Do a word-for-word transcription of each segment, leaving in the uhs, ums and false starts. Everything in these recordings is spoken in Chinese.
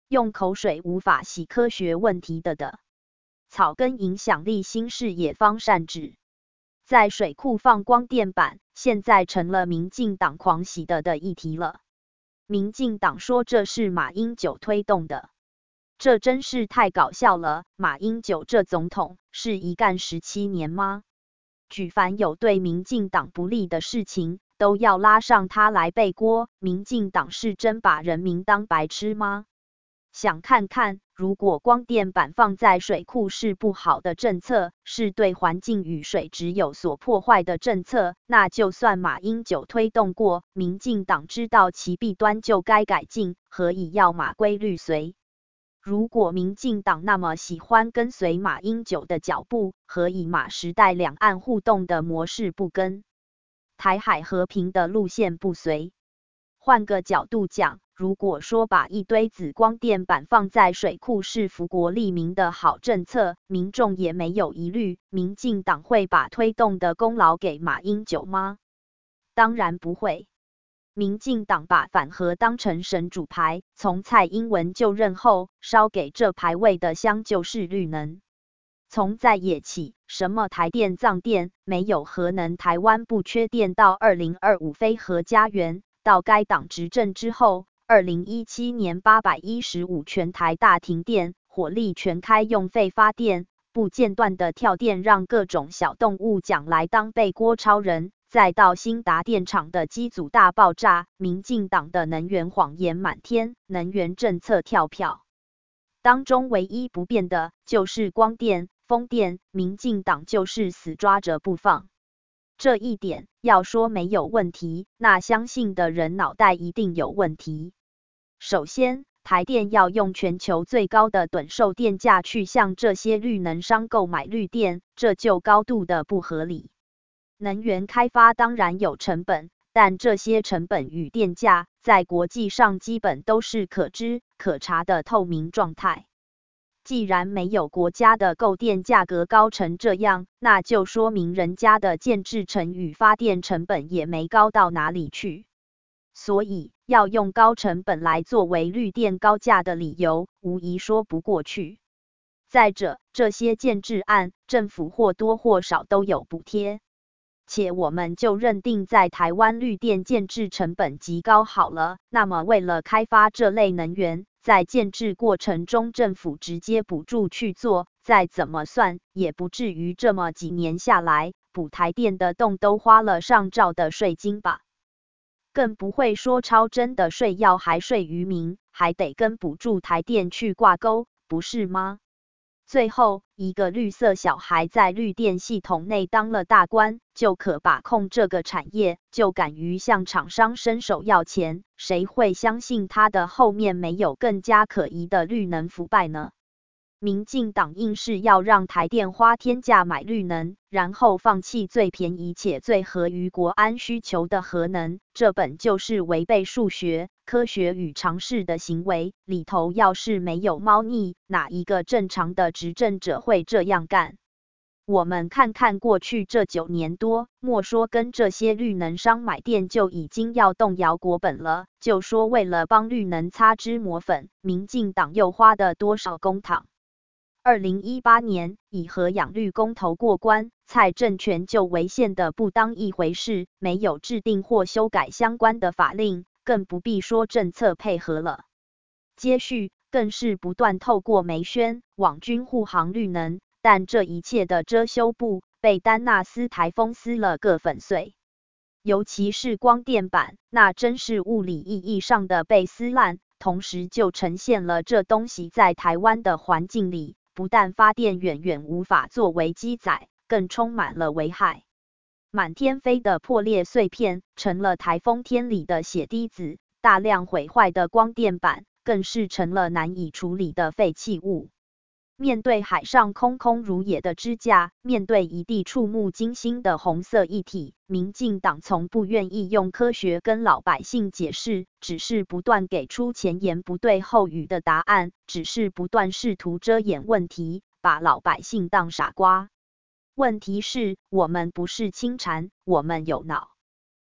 用口水无法洗科学问题的的。草根影响力新视野方善治。在水库放光电板，现在成了民进党狂喜的的议题了。民进党说这是马英九推动的，这真是太搞笑了。马英九这总统是一干十七年吗？举凡有对民进党不利的事情，都要拉上他来背锅。民进党是真把人民当白痴吗？想看看，如果光电板放在水库是不好的政策，是对环境与水质有所破坏的政策，那就算马英九推动过，民进党知道其弊端就该改进，何以要马归律随？如果民进党那么喜欢跟随马英九的脚步，何以马时代两岸互动的模式不跟？台海和平的路线不随？换个角度讲，如果说把一堆紫光电板放在水库是福国利民的好政策，民众也没有疑虑，民进党会把推动的功劳给马英九吗？当然不会。民进党把反核当成神主牌，从蔡英文就任后，烧给这牌位的香就是绿能。从在野起，什么台电藏电，没有核能台湾不缺电，到二零二五非核家园，到该党执政之后，二零一七年八百一十五全台大停电，火力全开用废发电，不间断的跳电让各种小动物讲来当背锅超人，再到新达电厂的机组大爆炸，民进党的能源谎言满天，能源政策跳票。当中唯一不变的就是光电、风电，民进党就是死抓着不放。这一点要说没有问题，那相信的人脑袋一定有问题。首先，台电要用全球最高的趸售电价去向这些绿能商购买绿电，这就高度的不合理。能源开发当然有成本，但这些成本与电价在国际上基本都是可知可查的透明状态。既然没有国家的购电价格高成这样，那就说明人家的建制成与发电成本也没高到哪里去。所以，要用高成本来作为绿电高价的理由，无疑说不过去。再者，这些建制案，政府或多或少都有补贴。且我们就认定在台湾绿电建制成本极高好了，那么为了开发这类能源，在建制过程中政府直接补助去做，再怎么算也不至于这么几年下来，补台电的洞都花了上兆的税金吧。更不会说超征的税要还税于民，还得跟补助台电去挂钩，不是吗？最后，一个绿色小孩在绿电系统内当了大官，就可把控这个产业，就敢于向厂商伸手要钱，谁会相信他的后面没有更加可疑的绿能腐败呢？民进党硬是要让台电花天价买绿能，然后放弃最便宜且最合于国安需求的核能，这本就是违背数学、科学与常识的行为，里头要是没有猫腻，哪一个正常的执政者会这样干？我们看看过去这九年多，莫说跟这些绿能商买电就已经要动摇国本了，就说为了帮绿能擦脂抹粉，民进党又花的多少公帑？二零一八年，以核养绿公投过关，蔡政权就违宪的不当一回事，没有制定或修改相关的法令，更不必说政策配合了。接续，更是不断透过媒宣、网军护航绿能，但这一切的遮羞布，被丹纳斯台风撕了个粉碎。尤其是光电板，那真是物理意义上的被撕烂，同时就呈现了这东西在台湾的环境里，不但发电远远无法作为机载，更充满了危害。满天飞的破裂碎片成了台风天里的血滴子，大量毁坏的光电板更是成了难以处理的废弃物。面对海上空空如也的支架，面对一地触目惊心的红色液体，民进党从不愿意用科学跟老百姓解释，只是不断给出前言不对后语的答案，只是不断试图遮掩问题，把老百姓当傻瓜。问题是，我们不是清馋，我们有脑。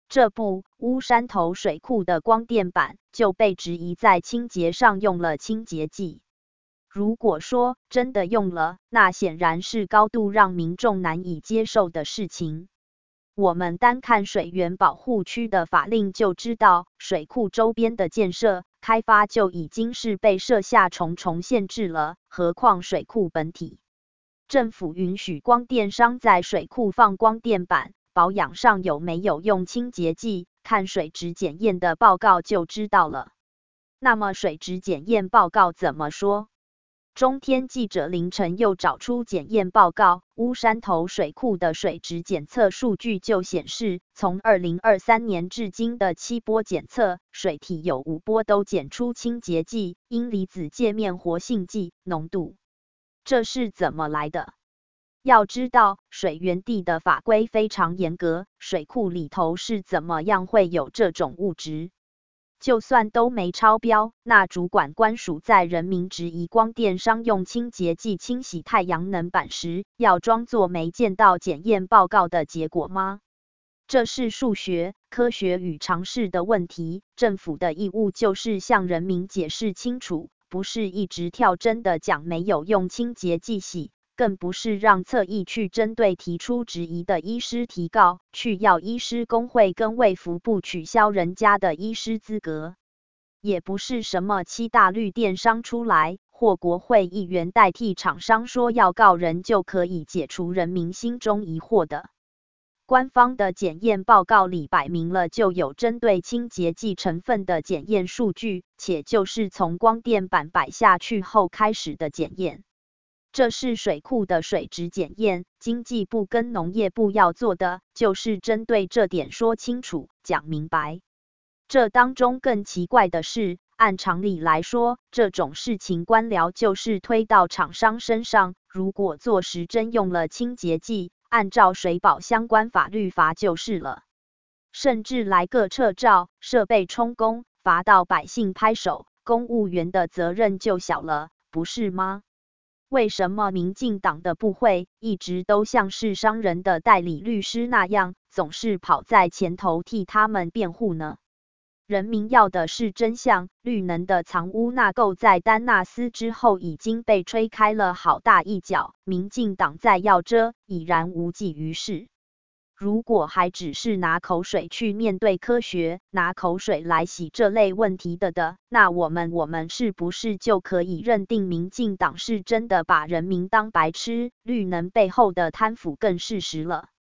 这部乌山头水库的光电板就被质疑在清洁上用了清洁剂。如果说真的用了，那显然是高度让民众难以接受的事情。我们单看水源保护区的法令就知道，水库周边的建设、开发就已经是被设下重重限制了，何况水库本体。政府允许光电商在水库放光电板，保养上有没有用清洁剂，看水质检验的报告就知道了。那么水质检验报告怎么说？中天记者凌晨又找出检验报告，乌山头水库的水质检测数据就显示，从二零二三年至今的七波检测，水体有五波都检出清洁剂、阴离子界面活性剂浓度。这是怎么来的？要知道，水源地的法规非常严格，水库里头是怎么样会有这种物质？就算都没超标，那主管官署在人民质疑光电商用清洁剂清洗太阳能板时，要装作没见到检验报告的结果吗？这是数学、科学与常识的问题，政府的义务就是向人民解释清楚，不是一直跳针的讲没有用清洁剂洗。更不是让侧翼去针对提出质疑的医师提告，去要医师工会跟卫福部取消人家的医师资格，也不是什么七大绿电商出来，或国会议员代替厂商说要告人就可以解除人民心中疑惑的。官方的检验报告里摆明了就有针对清洁剂成分的检验数据，且就是从光电板摆下去后开始的检验。这是水库的水质检验，经济部跟农业部要做的，就是针对这点说清楚、讲明白。这当中更奇怪的是，按常理来说，这种事情官僚就是推到厂商身上，如果做实真用了清洁剂，按照水保相关法律罚就是了。甚至来个撤照、设备充公，罚到百姓拍手，公务员的责任就小了，不是吗？为什么民进党的部会一直都像是商人的代理律师那样，总是跑在前头替他们辩护呢？人民要的是真相，绿能的藏污纳垢在丹纳斯之后已经被吹开了好大一角，民进党再要遮，已然无济于事。如果还只是拿口水去面对科学，拿口水来洗这类问题的的，那我们我们是不是就可以认定民进党是真的把人民当白痴？绿能背后的贪腐更事实了。